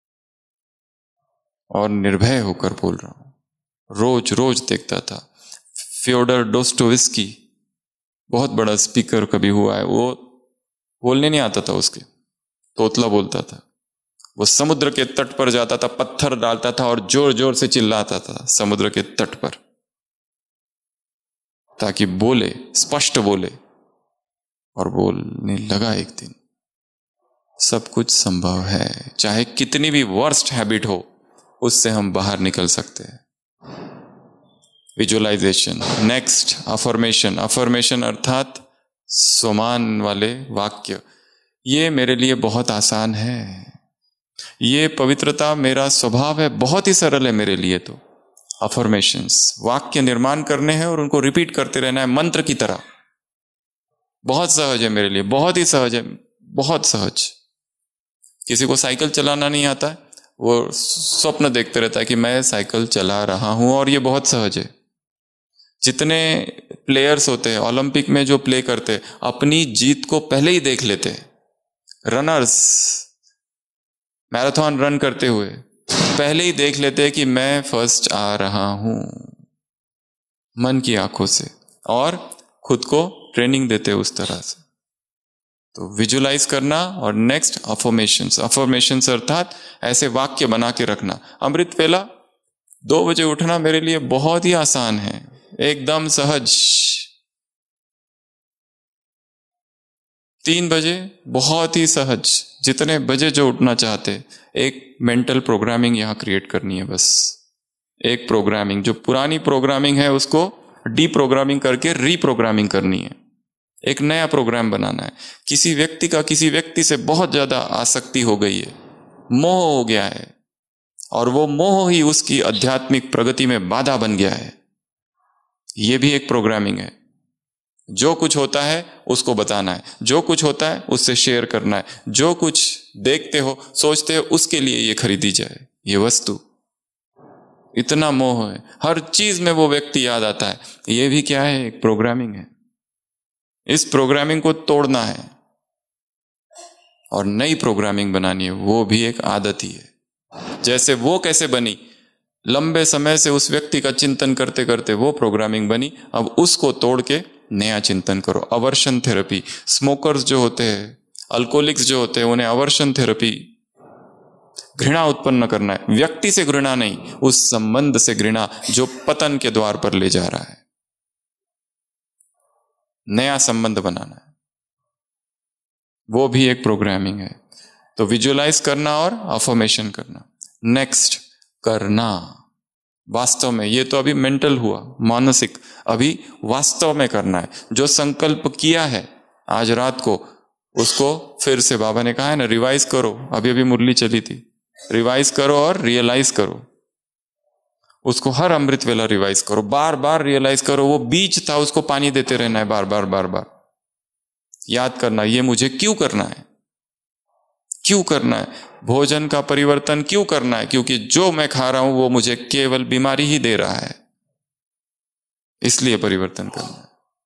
और निर्भय होकर बोल रहा हूं। रोज रोज देखता था। फ्योडर डोस्टोवस्की बहुत बड़ा स्पीकर कभी हुआ है, वो बोलने नहीं आता था उसके, तोतला बोलता था। वो समुद्र के तट पर जाता था, पत्थर डालता था और जोर जोर से चिल्लाता था समुद्र के तट पर, ताकि बोले, स्पष्ट बोले। और बोलने लगा एक दिन सब कुछ संभव है, चाहे कितनी भी वर्स्ट हैबिट हो उससे हम बाहर निकल सकते हैं। विजुअलाइजेशन। Next, affirmation. अफर्मेशन अर्थात स्वमान वाले वाक्य। ये मेरे लिए बहुत आसान है, ये पवित्रता मेरा स्वभाव है, बहुत ही सरल है मेरे लिए। तो अफर्मेशंस, वाक्य निर्माण करने हैं और उनको रिपीट करते रहना है मंत्र की तरह। बहुत सहज है मेरे लिए, बहुत ही सहज है, बहुत सहज। किसी को साइकिल चलाना नहीं आता है, वो स्वप्न देखते रहता है कि मैं साइकिल चला रहा हूं, और ये बहुत सहज है। जितने प्लेयर्स होते हैं ओलंपिक में जो प्ले करते हैं, अपनी जीत को पहले ही देख लेते हैं। रनर्स मैराथन रन करते हुए पहले ही देख लेते हैं कि मैं फर्स्ट आ रहा हूं, मन की आंखों से, और खुद को ट्रेनिंग देते हैं उस तरह से। तो विजुलाइज करना। और नेक्स्ट, अफर्मेशंस। अफर्मेशंस अर्थात ऐसे वाक्य बना के रखना। अमृत वेला 2 बजे उठना मेरे लिए बहुत ही आसान है, एकदम सहज। 3 बजे बहुत ही सहज, जितने बजे जो उठना चाहते। एक मेंटल प्रोग्रामिंग यहां क्रिएट करनी है बस। एक प्रोग्रामिंग, जो पुरानी प्रोग्रामिंग है उसको डीप्रोग्रामिंग करके रीप्रोग्रामिंग करनी है। एक नया प्रोग्राम बनाना है। किसी व्यक्ति का किसी व्यक्ति से बहुत ज्यादा आसक्ति हो गई है, मोह हो गया है, और वो मोह ही उसकी आध्यात्मिक प्रगति में बाधा बन गया है। ये भी एक प्रोग्रामिंग है। जो कुछ होता है उसको बताना है, जो कुछ होता है उससे शेयर करना है, जो कुछ देखते हो सोचते हो उसके लिए ये खरीदी जाए ये वस्तु। इतना मोह है, हर चीज में वो व्यक्ति याद आता है। ये भी क्या है, एक प्रोग्रामिंग है। इस प्रोग्रामिंग को तोड़ना है और नई प्रोग्रामिंग बनानी है, वो भी एक आदत ही है। जैसे वो कैसे बनी, लंबे समय से उस व्यक्ति का चिंतन करते करते वो प्रोग्रामिंग बनी, अब उसको तोड़ के नया चिंतन करो। Aversion therapy. स्मोकर्स जो होते हैं, अल्कोहलिक्स जो होते हैं, उन्हें अवर्शन थेरेपी, घृणा उत्पन्न करना है। व्यक्ति से घृणा नहीं, उस संबंध से घृणा जो पतन के द्वार पर ले जा रहा है। नया संबंध बनाना है, वो भी एक प्रोग्रामिंग है। तो विजुअलाइज करना और अफर्मेशन करना। नेक्स्ट, करना वास्तव में। ये तो अभी मेंटल हुआ, मानसिक। अभी वास्तव में करना है। जो संकल्प किया है आज रात को, उसको फिर से बाबा ने कहा है ना, रिवाइज करो। अभी अभी मुरली चली थी, रिवाइज करो और रियलाइज करो उसको। हर अमृत वेला रिवाइज करो, बार बार रियलाइज करो। वो बीज था, उसको पानी देते रहना है बार बार बार बार। याद करना ये मुझे क्यों करना है, क्यों करना है, भोजन का परिवर्तन क्यों करना है, क्योंकि जो मैं खा रहा हूं वो मुझे केवल बीमारी ही दे रहा है, इसलिए परिवर्तन करना है।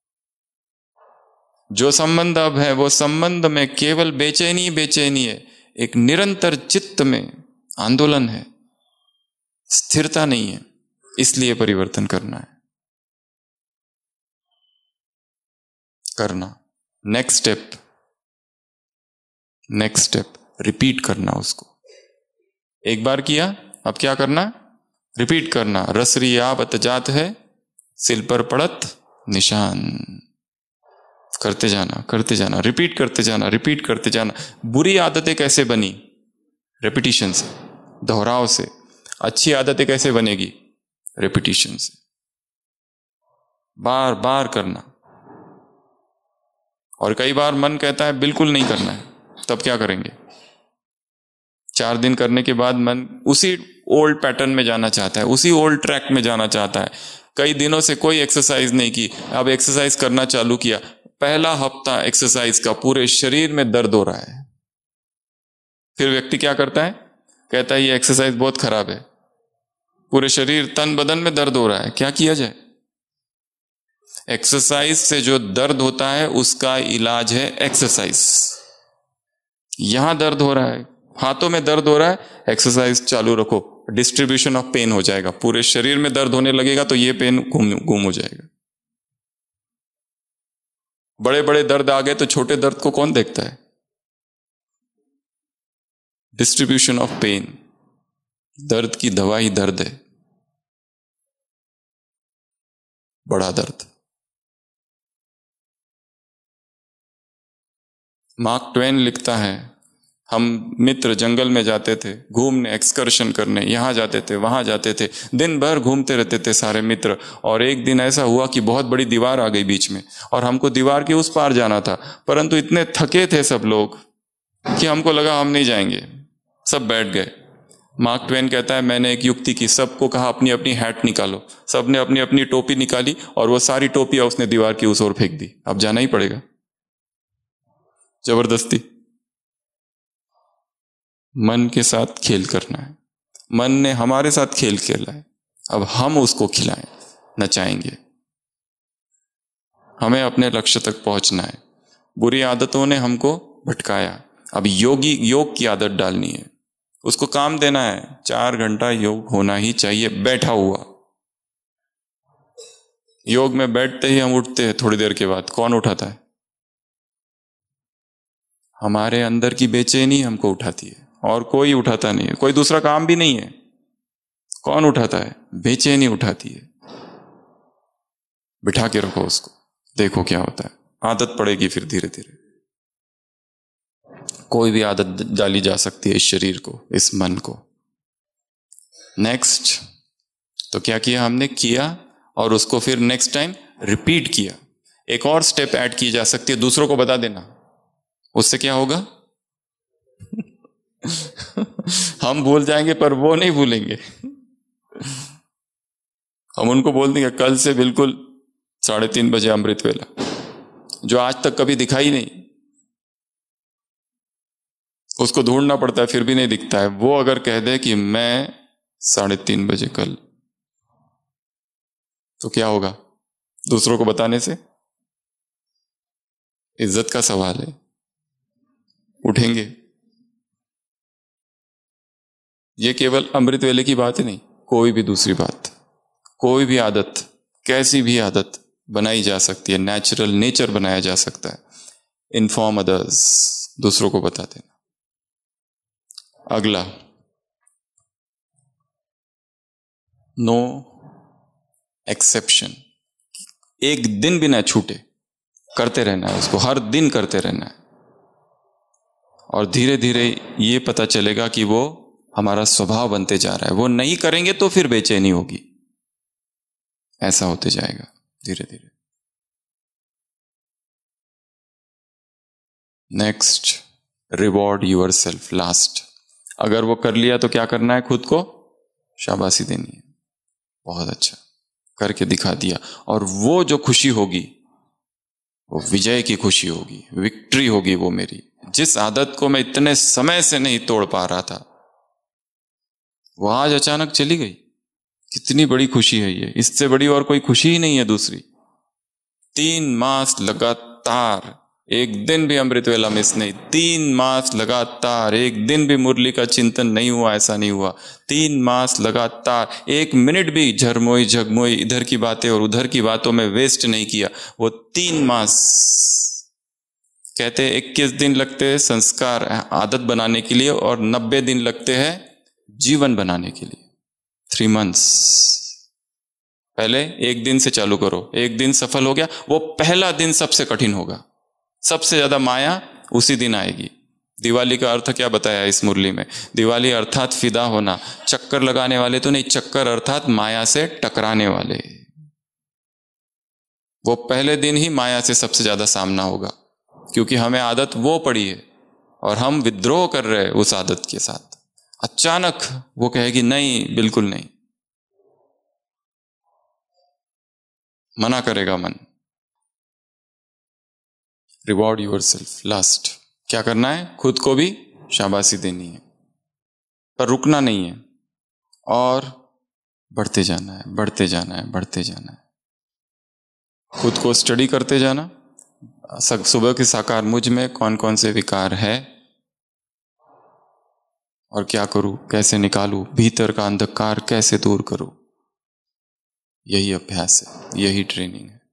जो संबंध अब है वो संबंध में केवल बेचैनी बेचैनी है, एक निरंतर चित्त में आंदोलन है, स्थिरता नहीं है, इसलिए परिवर्तन करना है, करना। नेक्स्ट स्टेप रिपीट करना उसको। एक बार किया, अब क्या करना, रिपीट करना। रसरी आवत जात है, सिल पर पड़त निशान। करते जाना, करते जाना, रिपीट करते जाना, रिपीट करते जाना। बुरी आदतें कैसे बनी, रेपिटिशन से, दोहराव से। अच्छी आदतें कैसे बनेगी, रेपिटिशन से, बार बार करना। और कई बार मन कहता है बिल्कुल नहीं करना है, तब क्या करेंगे, 4 दिन करने के बाद मन उसी ओल्ड पैटर्न में जाना चाहता है, उसी ओल्ड ट्रैक में जाना चाहता है। कई दिनों से कोई एक्सरसाइज नहीं की, अब एक्सरसाइज करना चालू किया, पहला हफ्ता एक्सरसाइज का पूरे शरीर में दर्द हो रहा है। फिर व्यक्ति क्या करता है, कहता है ये एक्सरसाइज बहुत खराब है, पूरे शरीर तन बदन में दर्द हो रहा है, क्या किया जाए। एक्सरसाइज से जो दर्द होता है उसका इलाज है एक्सरसाइज। यहां दर्द हो रहा है, हाथों में दर्द हो रहा है, एक्सरसाइज चालू रखो, डिस्ट्रीब्यूशन ऑफ पेन हो जाएगा, पूरे शरीर में दर्द होने लगेगा तो ये पेन गुम हो जाएगा। बड़े बड़े दर्द आ गए तो छोटे दर्द को कौन देखता है, डिस्ट्रीब्यूशन ऑफ पेन। दर्द की दवा ही दर्द है, बड़ा दर्द। मार्क ट्वेन लिखता है, हम मित्र जंगल में जाते थे घूमने, एक्सकर्शन करने, यहां जाते थे वहां जाते थे, दिन भर घूमते रहते थे सारे मित्र। और एक दिन ऐसा हुआ कि बहुत बड़ी दीवार आ गई बीच में और हमको दीवार के उस पार जाना था, परंतु इतने थके थे सब लोग कि हमको लगा हम नहीं जाएंगे, सब बैठ गए। मार्क ट्वेन कहता है, मैंने एक युक्ति की, सबको कहा अपनी अपनी हैट निकालो, सबने अपनी अपनी टोपी निकाली और वो सारी टोपियां उसने दीवार की उस ओर फेंक दी। अब जाना ही पड़ेगा, जबरदस्ती। मन के साथ खेल करना है, मन ने हमारे साथ खेल खेला है, अब हम उसको खिलाएं, नचाएंगे। हमें अपने लक्ष्य तक पहुंचना है। बुरी आदतों ने हमको भटकाया, अब योग की आदत डालनी है, उसको काम देना है। 4 घंटा योग होना ही चाहिए, बैठा हुआ। योग में बैठते ही हम उठते हैं, थोड़ी देर के बाद कौन उठाता है, हमारे अंदर की बेचैनी हमको उठाती है, और कोई उठाता नहीं है, कोई दूसरा काम भी नहीं है। कौन उठाता है, बेचैनी उठाती है। बिठा के रखो उसको, देखो क्या होता है, आदत पड़ेगी फिर धीरे धीरे। कोई भी आदत डाली जा सकती है इस शरीर को, इस मन को। नेक्स्ट, तो क्या किया हमने, किया और उसको फिर नेक्स्ट टाइम रिपीट किया। एक और स्टेप ऐड की जा सकती है, दूसरों को बता देना। उससे क्या होगा हम भूल जाएंगे पर वो नहीं भूलेंगे। हम उनको बोल देंगे कल से बिल्कुल 3:30 बजे अमृत वेला, जो आज तक कभी दिखा ही नहीं, उसको ढूंढना पड़ता है फिर भी नहीं दिखता है। वो अगर कह दे कि मैं 3:30 बजे कल, तो क्या होगा, दूसरों को बताने से इज्जत का सवाल है, उठेंगे। ये केवल अमृत वेले की बात ही नहीं, कोई भी दूसरी बात, कोई भी आदत, कैसी भी आदत बनाई जा सकती है, नेचुरल नेचर बनाया जा सकता है। इन्फॉर्म अदर्स, दूसरों को बता देना। अगला, नो एक्सेप्शन, एक दिन भी ना छूटे, करते रहना है उसको, हर दिन करते रहना है। और धीरे धीरे ये पता चलेगा कि वो हमारा स्वभाव बनते जा रहा है। वो नहीं करेंगे तो फिर बेचैनी होगी, ऐसा होते जाएगा धीरे धीरे। Next, reward yourself. Last, अगर वो कर लिया तो क्या करना है, खुद को शाबाशी देनी है, बहुत अच्छा करके दिखा दिया। और वो जो खुशी होगी वो विजय की खुशी होगी, विक्ट्री होगी वो मेरी। जिस आदत को मैं इतने समय से नहीं तोड़ पा रहा था, वो आज अचानक चली गई। कितनी बड़ी खुशी है ये, इससे बड़ी और कोई खुशी ही नहीं है दूसरी। 3 मास लगातार, एक दिन भी अमृत वेला मिस नहीं। 3 मास लगातार, एक दिन भी मुरली का चिंतन नहीं हुआ, ऐसा नहीं हुआ। 3 मास लगातार, 1 मिनट भी झरमोई झगमोई इधर की बातें और उधर की बातों में वेस्ट नहीं किया। वो 3 मास, कहते 21 दिन लगते हैं संस्कार आदत बनाने के लिए और 90 दिन लगते हैं जीवन बनाने के लिए। 3 मंथ्स। पहले 1 दिन से चालू करो, 1 दिन सफल हो गया, वो पहला दिन सबसे कठिन होगा। सबसे ज्यादा माया उसी दिन आएगी। दिवाली का अर्थ क्या बताया इस मुरली में? दिवाली अर्थात फिदा होना। चक्कर लगाने वाले तो नहीं, चक्कर अर्थात माया से टकराने वाले। वो पहले दिन ही माया से सबसे ज्यादा सामना होगा, क्योंकि हमें आदत वो पड़ी है और हम विद्रोह कर रहे हैं उस आदत के साथ। अचानक वो कहेगी नहीं, बिल्कुल नहीं, मना करेगा मन। Reward yourself. लास्ट क्या करना है? खुद को भी शाबाशी देनी है, पर रुकना नहीं है और बढ़ते जाना है, बढ़ते जाना है, बढ़ते जाना है। खुद को स्टडी करते जाना। सुबह के साकार मुझ में कौन कौन से विकार है और क्या करूं, कैसे निकालूं, भीतर का अंधकार कैसे दूर करूं। यही अभ्यास है, यही ट्रेनिंग है।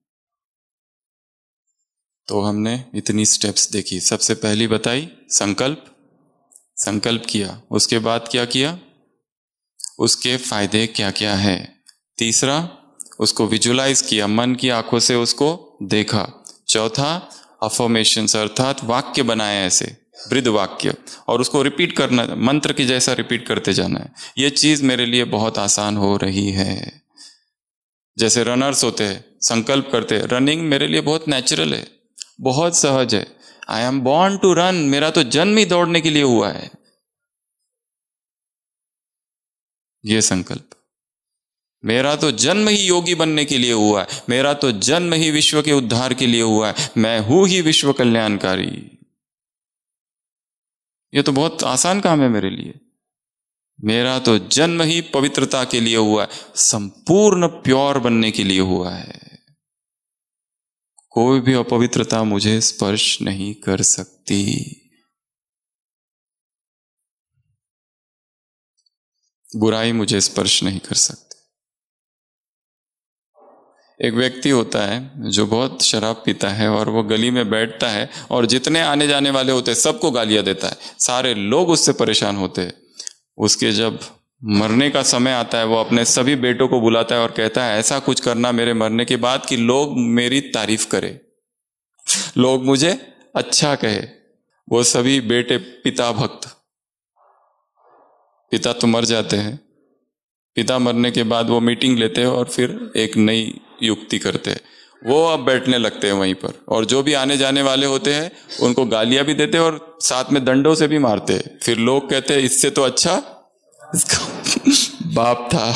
तो हमने इतनी स्टेप्स देखी। सबसे पहली बताई संकल्प, संकल्प किया। उसके बाद क्या किया? उसके फायदे क्या क्या है। तीसरा, उसको विजुलाइज किया, मन की आंखों से उसको देखा। चौथा, अफर्मेशंस अर्थात वाक्य बनाए ऐसे वृद्ध वाक्य, और उसको रिपीट करना, मंत्र की जैसा रिपीट करते जाना है। ये चीज मेरे लिए बहुत आसान हो रही है। जैसे रनर्स होते हैं, संकल्प करते हैं, रनिंग मेरे लिए बहुत नेचुरल है, बहुत सहज है। I am born to run, मेरा तो जन्म ही दौड़ने के लिए हुआ है। ये संकल्प, मेरा तो जन्म ही योगी बनने के लिए हुआ है, मेरा तो जन्म ही विश्व के उद्धार के लिए हुआ है, मैं हूं ही विश्व कल्याणकारी। ये तो बहुत आसान काम है मेरे लिए। मेरा तो जन्म ही पवित्रता के लिए हुआ है, संपूर्ण प्योर बनने के लिए हुआ है। कोई भी अपवित्रता मुझे स्पर्श नहीं कर सकती। बुराई मुझे स्पर्श नहीं कर सकती। एक व्यक्ति होता है जो बहुत शराब पीता है और वो गली में बैठता है और जितने आने जाने वाले होते हैं सबको गालियां देता है। सारे लोग उससे परेशान होते हैं। उसके जब मरने का समय आता है, वो अपने सभी बेटों को बुलाता है और कहता है ऐसा कुछ करना मेरे मरने के बाद कि लोग मेरी तारीफ करें, लोग मुझे अच्छा कहे। वो सभी बेटे पिता भक्त, पिता तो मर जाते हैं। पिता मरने के बाद वो मीटिंग लेते हैं और फिर एक नई युक्ति करते हैं। वो अब बैठने लगते हैं वहीं पर, और जो भी आने जाने वाले होते हैं उनको गालियां भी देते हैं और साथ में डंडों से भी मारते हैं। फिर लोग कहते हैं इससे तो अच्छा इसका बाप था।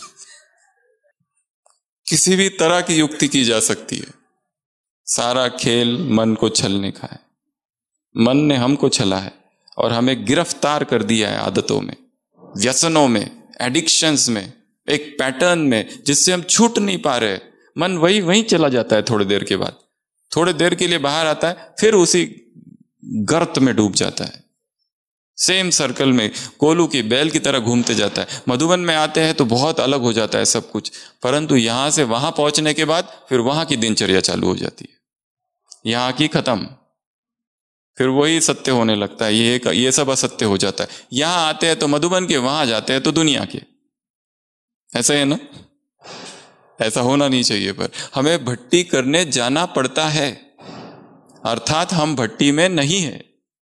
किसी भी तरह की युक्ति की जा सकती है। सारा खेल मन को छलने का है। मन ने हमको छला है और हमें गिरफ्तार कर दिया है आदतों में, व्यसनों में, एडिक्शंस में, एक पैटर्न में जिससे हम छूट नहीं पा रहे। मन वहीं चला जाता है। थोड़ी देर के बाद, थोड़ी देर के लिए बाहर आता है, फिर उसी गर्त में डूब जाता है। सेम सर्कल में कोलू की बैल की तरह घूमते जाता है। मधुबन में आते हैं तो बहुत अलग हो जाता है सब कुछ, परंतु यहां से वहां पहुंचने के बाद फिर वहां की दिनचर्या चालू हो जाती है, यहां की खत्म, फिर वही सत्य होने लगता है। ये सब असत्य हो जाता है। यहां आते हैं तो मधुबन के, वहां जाते हैं तो दुनिया के। ऐसा है ना? ऐसा होना नहीं चाहिए, पर हमें भट्टी करने जाना पड़ता है, अर्थात हम भट्टी में नहीं है।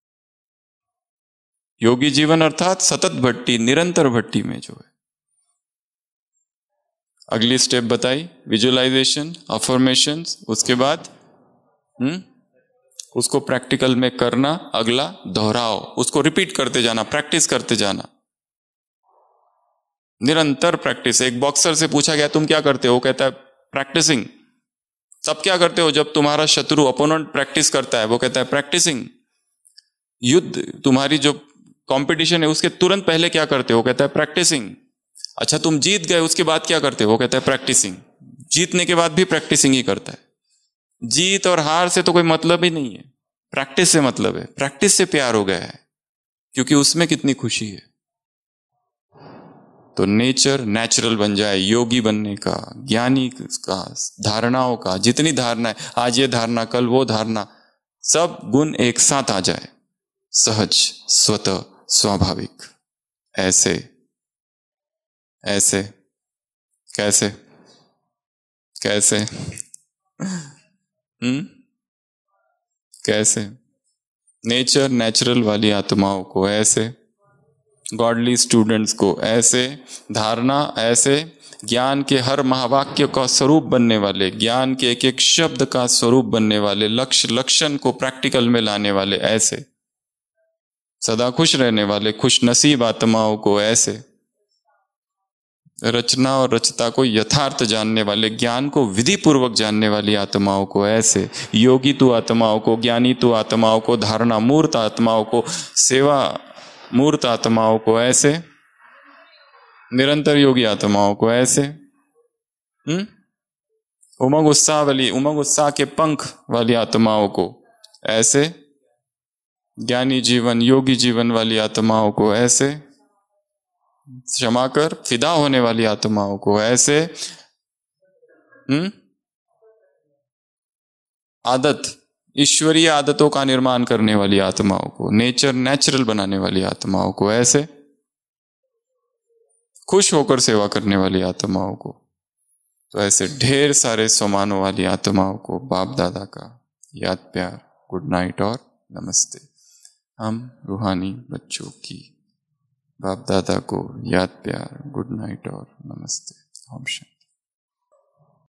योगी जीवन अर्थात सतत भट्टी, निरंतर भट्टी में जो है। अगली स्टेप बताई विजुअलाइजेशन, अफर्मेशंस। उसके बाद उसको प्रैक्टिकल में करना। अगला दोहराओ, उसको रिपीट करते जाना, प्रैक्टिस करते जाना, निरंतर प्रैक्टिस। एक बॉक्सर से पूछा गया तुम क्या करते हो, कहता है प्रैक्टिसिंग। सब क्या करते हो, जब तुम्हारा शत्रु अपोनेंट प्रैक्टिस करता है वो कहता है प्रैक्टिसिंग। युद्ध, तुम्हारी जो कंपटीशन है उसके तुरंत पहले क्या करते हो, कहता है प्रैक्टिसिंग। अच्छा तुम जीत गए, उसके बाद क्या करते हो, वो कहता है प्रैक्टिसिंग। जीतने के बाद भी प्रैक्टिसिंग ही करता है। जीत और हार से तो कोई मतलब ही नहीं है, प्रैक्टिस से मतलब है। प्रैक्टिस से प्यार हो गया है, क्योंकि उसमें कितनी खुशी है। तो नेचर नेचुरल बन जाए, योगी बनने का, ज्ञानी का, धारणाओं का, जितनी धारणा है, आज ये धारणा कल वो धारणा, सब गुण एक साथ आ जाए, सहज स्वतः स्वाभाविक। ऐसे ऐसे कैसे कैसे कैसे नेचर नेचुरल वाली आत्माओं को ऐसे, गॉडली स्टूडेंट्स को ऐसे, धारणा ऐसे, ज्ञान के हर महावाक्य का स्वरूप बनने वाले, ज्ञान के एक एक शब्द का स्वरूप बनने वाले, लक्ष्य लक्षण को प्रैक्टिकल में लाने वाले ऐसे, सदा खुश रहने वाले खुश नसीब आत्माओं को ऐसे, रचना और रचता को यथार्थ जानने वाले, ज्ञान को विधि पूर्वक जानने वाली आत्माओं को ऐसे, योगी तु आत्माओं को, ज्ञानी तु आत्माओं को, धारणा मूर्त आत्माओं को, सेवा मूर्त आत्माओं को ऐसे, निरंतर योगी आत्माओं को ऐसे, उमंग उत्साह वाली, उमंग उत्साह के पंख वाली आत्माओं को ऐसे, ज्ञानी जीवन योगी जीवन वाली आत्माओं को ऐसे, क्षमा कर फिदा होने वाली आत्माओं को ऐसे, आदत ईश्वरीय आदतों का निर्माण करने वाली आत्माओं को, नेचर नेचुरल बनाने वाली आत्माओं को ऐसे, खुश होकर सेवा करने वाली आत्माओं को। तो ऐसे ढेर सारे समानों वाली आत्माओं को बाप दादा का याद प्यार, गुड नाइट और नमस्ते। हम रूहानी बच्चों की बाप दादा को याद प्यार, गुड नाइट और नमस्ते। ओम शांति।